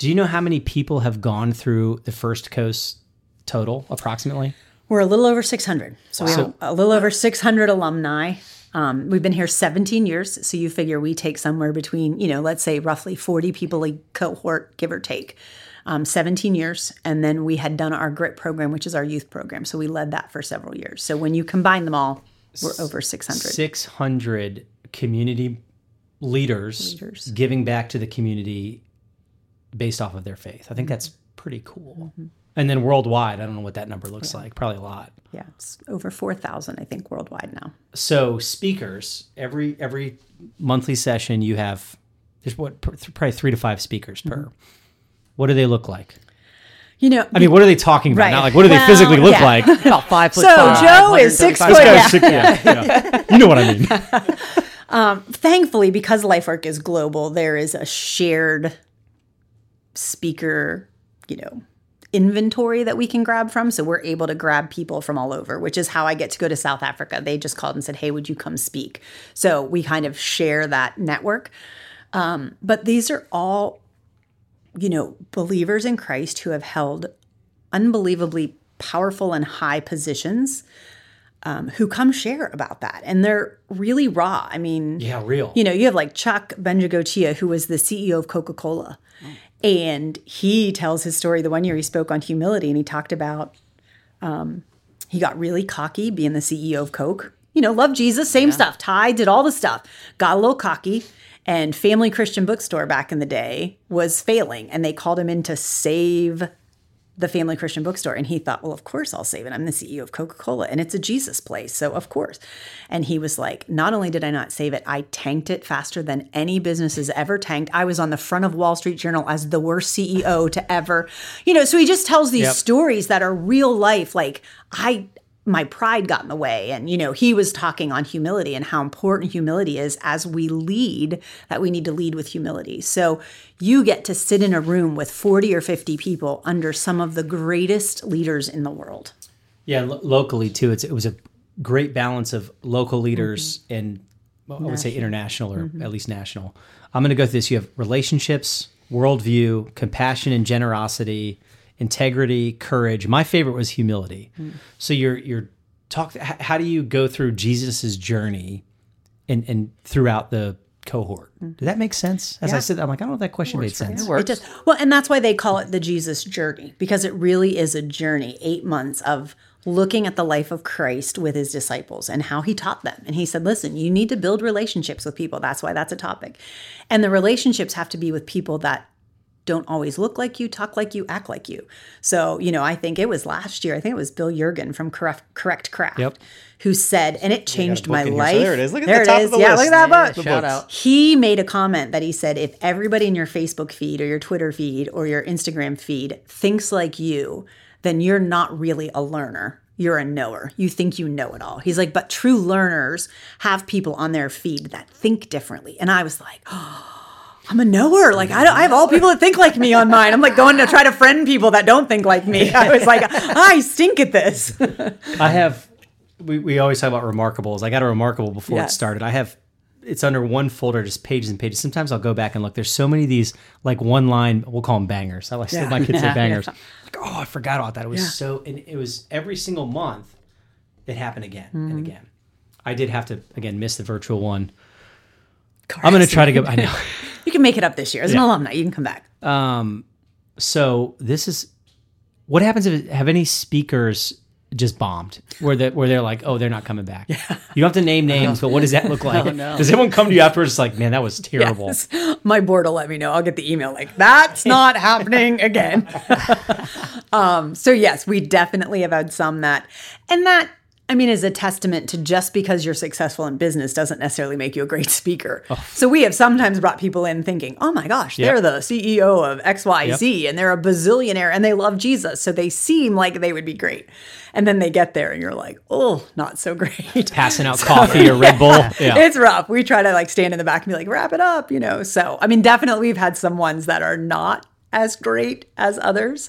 Do you know how many people have gone through the First Coast total, approximately? We're a little over six hundred. So we have So- a little over six hundred alumni. Um, we've been here seventeen years. So you figure we take somewhere between, you know, let's say roughly forty people a cohort, give or take. Um, seventeen years. And then we had done our GRIT program, which is our youth program. So we led that for several years. So when you combine them all, we're over six hundred. six hundred community leaders, Leaders. giving back to the community based off of their faith. I think that's pretty cool. And then worldwide, I don't know what that number looks like. Probably a lot. Yeah, it's over four thousand, I think, worldwide now. So speakers, every every monthly session you have, there's what, probably three to five speakers per. What do they look like? You know, I mean, what are they talking about? Right. Not like, what do they Well, physically look yeah. like? About five foot So five, Joe is six one foot- thirty-five yeah. Yeah, yeah. You know what I mean. thankfully, because LifeWork is global, there is a shared speaker, you know, inventory that we can grab from. So we're able to grab people from all over, which is how I get to go to South Africa. They just called and said, hey, would you come speak? So we kind of share that network. Um, but these are all, you know, believers in Christ who have held unbelievably powerful and high positions, um, who come share about that. And they're really raw. I mean, Yeah, real. you know, you have like Chuck Benjagochia, who was the C E O of Coca-Cola. And he tells his story. The one year he spoke on humility, and he talked about um, he got really cocky being the C E O of Coke. You know, loved Jesus, same stuff. Ty did all the stuff. Got a little cocky. And Family Christian Bookstore back in the day was failing. And they called him in to save the Family Christian Bookstore. And he thought, well, of course I'll save it. I'm the C E O of Coca-Cola and it's a Jesus place. So of course. And he was like, not only did I not save it, I tanked it faster than any business has ever tanked. I was on the front of Wall Street Journal as the worst C E O to ever, you know, so he just tells these Yep. stories that are real life. Like I, my pride got in the way. And, you know, he was talking on humility and how important humility is as we lead, that we need to lead with humility. So you get to sit in a room with forty or fifty people under some of the greatest leaders in the world. Yeah, lo- locally too. It's it was a great balance of local leaders mm-hmm. and well, I would say international or mm-hmm. at least national. I'm going to go through this. You have relationships, worldview, compassion and generosity, integrity, courage. My favorite was humility. Mm. So you're you're talk. h- How do you go through Jesus's journey and and throughout the cohort? Mm. Did that make sense? As Yeah. I said, I'm like, I don't know if that question made sense. It works. It just, well, and that's why they call it the Jesus journey, because it really is a journey, eight months of looking at the life of Christ with his disciples and how he taught them. And he said, listen, you need to build relationships with people. That's why that's a topic. And the relationships have to be with people that don't always look like you, talk like you, act like you. So, you know, I think it was last year, I think it was Bill Jurgen from Correct, Correct Craft, Yep. who said, and it changed book my in here. So life. there it is. Look at There the it top of is. the Yeah, list. look at that book. The Shout books. out. He made a comment that he said, if everybody in your Facebook feed or your Twitter feed or your Instagram feed thinks like you, then you're not really a learner. You're a knower. You think you know it all. He's like, but true learners have people on their feed that think differently. And I was like, oh, I'm a knower. Like I, don't, I have all people that think like me on mine. I'm like going to try to friend people that don't think like me. I was like, I stink at this. I have, we, we always talk about remarkables. I got a remarkable before Yes. it started. I have, it's under one folder, just pages and pages. Sometimes I'll go back and look. There's so many of these, like one line, we'll call them bangers. I like Yeah. my kids say Yeah. bangers. Like, oh, I forgot about that. It was Yeah. so, and it was every single month, it happened again Mm-hmm. and again. I did have to, again, miss the virtual one. I'm going to try to go, I know. You can make it up this year. As an alumni, you can come back. Um, so this is what happens if have any speakers just bombed where they where they're like, oh, they're not coming back. You don't have to name names, but what does that look like? Oh, no. Does everyone come to you afterwards? It's like, man, that was terrible. Yes. My board will let me know. I'll get the email like, that's not happening again. um, so yes, we definitely have had some that, and that, I mean, is a testament to just because you're successful in business doesn't necessarily make you a great speaker. Oh. So we have sometimes brought people in thinking, oh my gosh, Yep. they're the C E O of X Y Z and they're a bazillionaire and they love Jesus. So they seem like they would be great. And then they get there and you're like, oh, not so great. Passing out coffee or Red Bull. Yeah. It's rough. We try to like stand in the back and be like, wrap it up, you know? So, I mean, definitely we've had some ones that are not as great as others.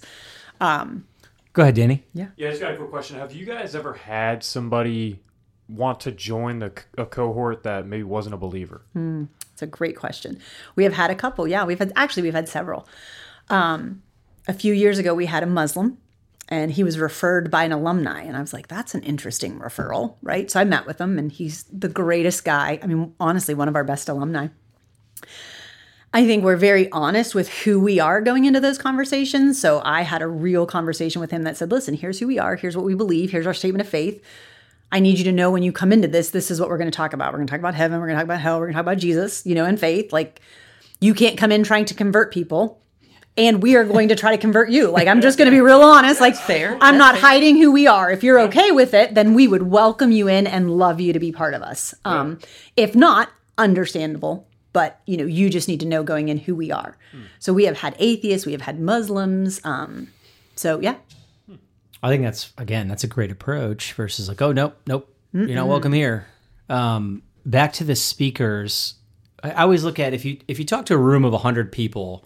Go ahead, Danny. Yeah, I just got a quick question. Have you guys ever had somebody want to join the a cohort that maybe wasn't a believer? It's a great question. We have had a couple. Yeah, we've had, actually, we've had several. Um, a few years ago, we had a Muslim, and he was referred by an alumni. And I was like, that's an interesting referral, right? So I met with him, and he's the greatest guy. I mean, honestly, one of our best alumni. I think we're very honest with who we are going into those conversations. So I had a real conversation with him that said, listen, here's who we are. Here's what we believe. Here's our statement of faith. I need you to know when you come into this, this is what we're going to talk about. We're going to talk about heaven. We're going to talk about hell. We're going to talk about Jesus, you know, and faith. Like, you can't come in trying to convert people, and we are going to try to convert you. Like, I'm just going to be real honest. Like, fair. I'm That's not fair. hiding who we are. If you're okay with it, then we would welcome you in and love you to be part of us. Um, if not, understandable. But, you know, you just need to know going in who we are. So we have had atheists. We have had Muslims. Um, so, yeah. I think that's, again, that's a great approach versus like, oh, nope, nope, Mm-mm. you're not welcome here. Um, back to the speakers. I, I always look at if you if you talk to a room of one hundred people,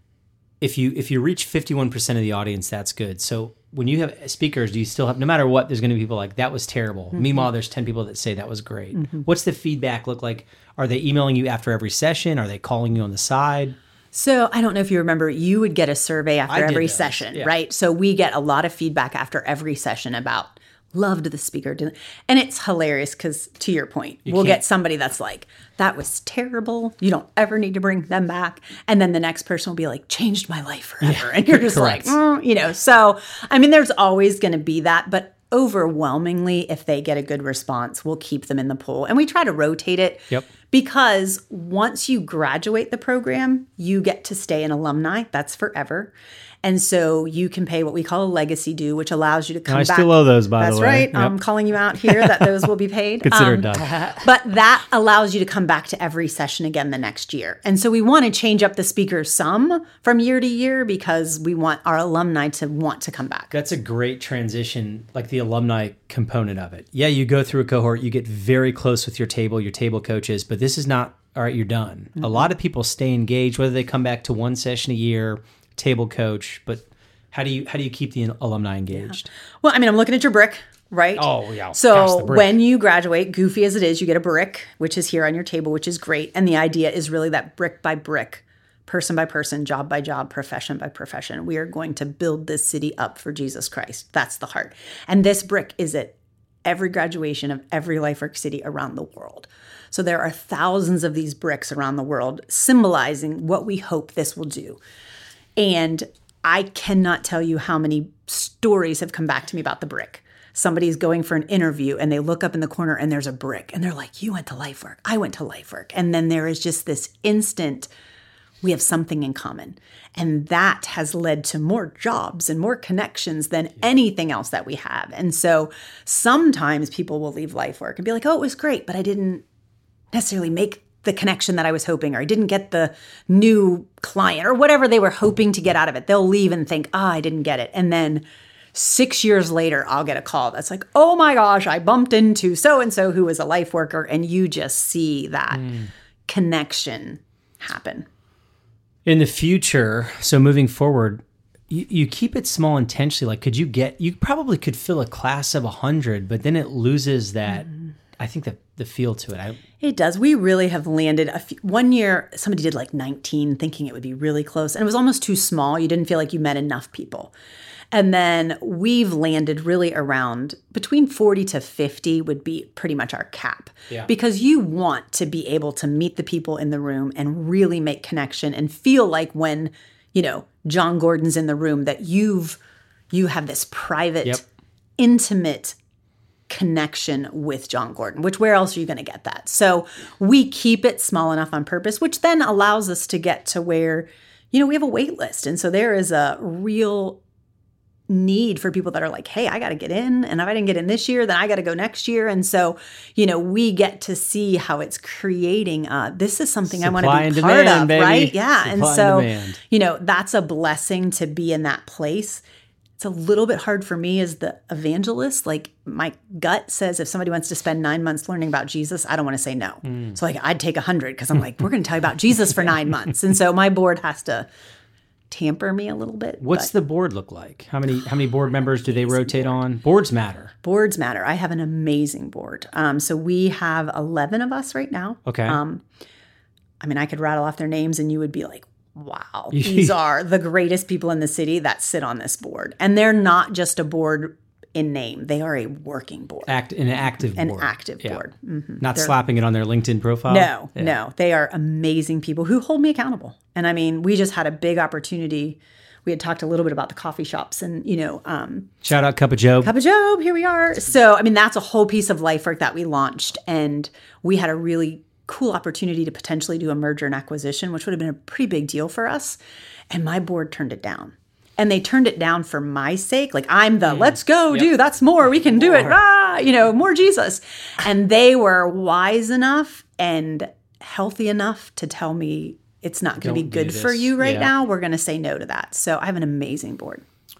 if you if you reach fifty-one percent of the audience, that's good. So when you have speakers, do you still have, no matter what, there's going to be people like, that was terrible. Mm-hmm. Meanwhile, there's ten people that say that was great. Mm-hmm. What's the feedback look like? Are they emailing you after every session? Are they calling you on the side? So I don't know if you remember, you would get a survey after I every did those, session, yeah. right? So we get a lot of feedback after every session about loved the speaker. And it's hilarious because, to your point, You we'll can't- get somebody that's like, that was terrible. You don't ever need to bring them back. And then the next person will be like, changed my life forever. And you're just correct. like, mm, you know, so, I mean, there's always going to be that. But overwhelmingly, if they get a good response, we'll keep them in the pool. And we try to rotate it. Yep. Because once you graduate the program, you get to stay an alumni. That's forever. And so you can pay what we call a legacy due, which allows you to come I back. still owe those, by That's the way. right. Yep. I'm calling you out here that those will be paid. Consider Um, it done. But that allows you to come back to every session again the next year. And so we want to change up the speakers some from year to year because we want our alumni to want to come back. That's a great transition, like the alumni component of it. Yeah, you go through a cohort, you get very close with your table, your table coaches, but this is not, all right, you're done. Mm-hmm. A lot of people stay engaged, whether they come back to one session a year, table coach, but how do you how do you keep the alumni engaged? Yeah. Well, I mean, I'm looking at your brick, right? Oh, yeah. Gosh, So the brick. when you graduate, goofy as it is, you get a brick, which is here on your table, which is great. And the idea is really that brick by brick, person by person, job by job, profession by profession, we are going to build this city up for Jesus Christ. That's the heart. And this brick is at every graduation of every LifeWork city around the world. So there are thousands of these bricks around the world symbolizing what we hope this will do. And I cannot tell you how many stories have come back to me about the brick. Somebody's going for an interview and they look up in the corner and there's a brick and they're like, you went to LifeWork. I went to LifeWork. And then there is just this instant, we have something in common. And that has led to more jobs and more connections than anything else that we have. And so sometimes people will leave LifeWork and be like, oh, it was great, but I didn't necessarily make the connection that I was hoping, or I didn't get the new client or whatever they were hoping to get out of it. They'll leave and think, ah, oh, I didn't get it. And then six years later, I'll get a call that's like, oh my gosh, I bumped into so-and-so who was a life worker. And you just see that mm. connection happen. In the future, so moving forward, you, you keep it small intentionally. Like, could you get, you probably could fill a class of one hundred, but then it loses that, mm. I think, the, the feel to it. I, It does. We really have landed a few. One year, somebody did like nineteen, thinking it would be really close. And it was almost too small. You didn't feel like you met enough people. And then we've landed really around between forty to fifty would be pretty much our cap. Yeah. Because you want to be able to meet the people in the room and really make connection and feel like when, you know, John Gordon's in the room that you've, you have this private, yep. intimate connection with John Gordon, which where else are you going to get that? So we keep it small enough on purpose, which then allows us to get to where, you know, we have a wait list. And so there is a real need for people that are like, hey, I got to get in. And if I didn't get in this year, then I got to go next year. And so, you know, we get to see how it's creating, uh, this is something Supply I want to be and part demand, of, baby. right? Yeah. Supply and and so, demand. you know, that's a blessing to be in that place. It's a little bit hard for me as the evangelist. Like my gut says, if somebody wants to spend nine months learning about Jesus, I don't want to say no. Mm. So like I'd take a hundred because I'm like, we're going to tell you about Jesus for nine months. And so my board has to tamper me a little bit. What's the board look like? How many how many board members do they rotate on? Boards matter. Boards matter. I have an amazing board. Um, so we have eleven of us right now. Okay. Um, I mean, I could rattle off their names and you would be like, wow, these are the greatest people in the city that sit on this board. And they're not just a board in name. They are a working board. Act an active An board. active Yeah. board. Mhm. Not They're- slapping it on their LinkedIn profile. No, Yeah. no. They are amazing people who hold me accountable. And I mean, we just had a big opportunity. We had talked a little bit about the coffee shops and, you know, um, Shout out Cup of Joe. Cup of Job, here we are. So, I mean, that's a whole piece of LifeWork that we launched. And we had a really cool opportunity to potentially do a merger and acquisition, which would have been a pretty big deal for us. And my board turned it down. And they turned it down for my sake. Like, I'm the, let's go, dude, that's more. We can do it. Ah, you know, more Jesus. And they were wise enough and healthy enough to tell me it's not going to be Don't do good for this. you right Yeah. now. We're going to say no to that. So I have an amazing board.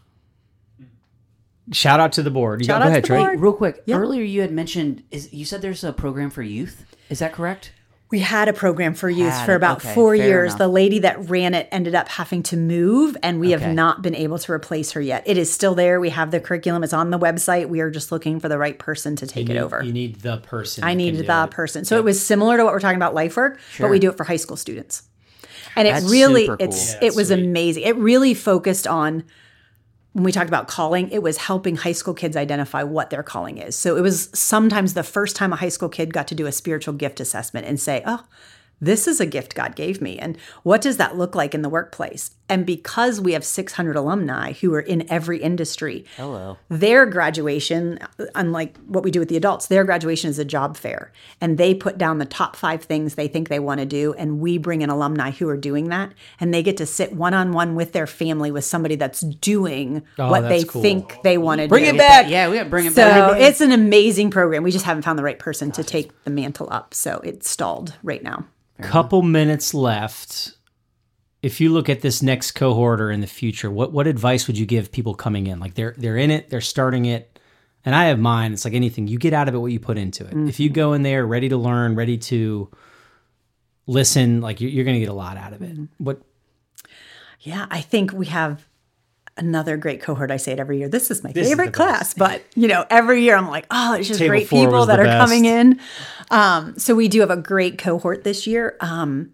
Shout out to the board. You Shout go, out go ahead, to the Trey. board. Real quick, Yeah. earlier you had mentioned is you said there's a program for youth. Is that correct? We had a program for youth Had for it. about Okay, four fair years. enough. The lady that ran it ended up having to move, and we Okay. have not been able to replace her yet. It is still there. We have the curriculum. It's on the website. We are just looking for the right person to take You it need- over. You need the person. I that can needed do the it. person. So it was similar to what we're talking about LifeWork, but we do it for high school students. And it That's really, super cool. it's Yeah, it was sweet. amazing. It really focused on, when we talked about calling, it was helping high school kids identify what their calling is. So it was sometimes the first time a high school kid got to do a spiritual gift assessment and say, oh, this is a gift God gave me. And what does that look like in the workplace? And because we have six hundred alumni who are in every industry, Hello. their graduation, unlike what we do with the adults, their graduation is a job fair. And they put down the top five things they think they want to do. And we bring in alumni who are doing that. And they get to sit one-on-one with their family with somebody that's doing Oh, what that's they cool. think they want to Bring do. it back. Yeah, we got to bring it So back. it's an amazing program. We just haven't found the right person to take the mantle up. So it's stalled right now. Couple minutes left. If you look at this next cohort or in the future, what what advice would you give people coming in? Like they're they're in it, they're starting it, and I have mine. It's like anything, you get out of it what you put into it. Mm-hmm. If you go in there ready to learn, ready to listen, like you're, you're going to get a lot out of it. Mm-hmm. What Yeah, I think we have another great cohort. I say it every year. This is my This is favorite the class, but you know, every year I'm like, oh, it's just Table great four people was that the are best. coming in. Um, so we do have a great cohort this year. Um,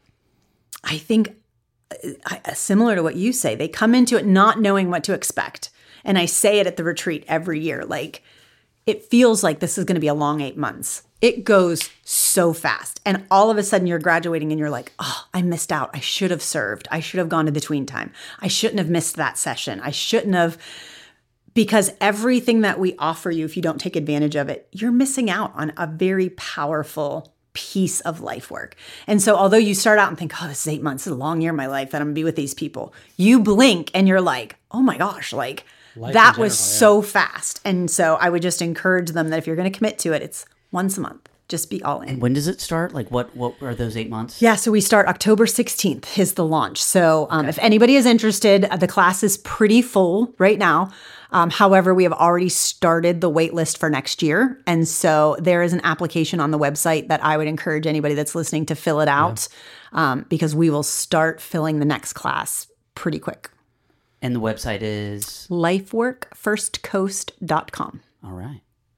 I think uh, similar to what you say, they come into it not knowing what to expect. And I say it at the retreat every year, like it feels like this is going to be a long eight months. It goes so fast. And all of a sudden you're graduating and you're like, oh, I missed out. I should have served. I should have gone to the tween time. I shouldn't have missed that session. I shouldn't have, because everything that we offer you, if you don't take advantage of it, you're missing out on a very powerful piece of life work. And so although you start out and think, oh, this is eight months, this is a long year of my life that I'm gonna be with these people, you blink and you're like, oh my gosh, like Life that in was general, so fast. And so I would just encourage them that if you're going to commit to it, it's once a month. Just be all in. When does it start? Like what what are those eight months? Yeah, so we start October sixteenth is the launch. So um, if anybody is interested, uh, the class is pretty full right now. Um, however, we have already started the wait list for next year. And so there is an application on the website that I would encourage anybody that's listening to fill it out um, because we will start filling the next class pretty quick. And the website is lifework first coast dot com. all right.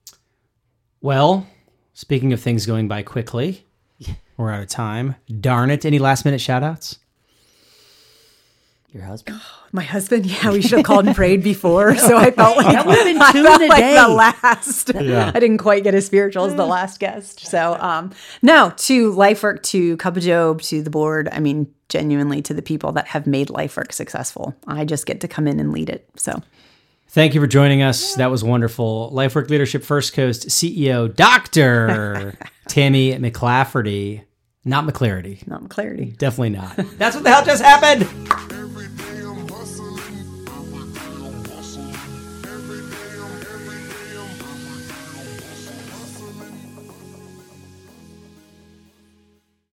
Well, speaking of things going by quickly, we're out of time. Darn it. Any last minute shout outs? Your husband? My husband, yeah, we should have called and prayed before. So I felt like That would've been I two felt in a like day. the last. Yeah. I didn't quite get as spiritual as the last guest. So um, no, to LifeWork, to Cup of Job, to the board. I mean, genuinely to the people that have made LifeWork successful. I just get to come in and lead it. So Thank you for joining us. That was wonderful. LifeWork Leadership First Coast C E O, Doctor Tammy McClafferty. Not McClarity. not clarity. Definitely not. That's what the hell just happened.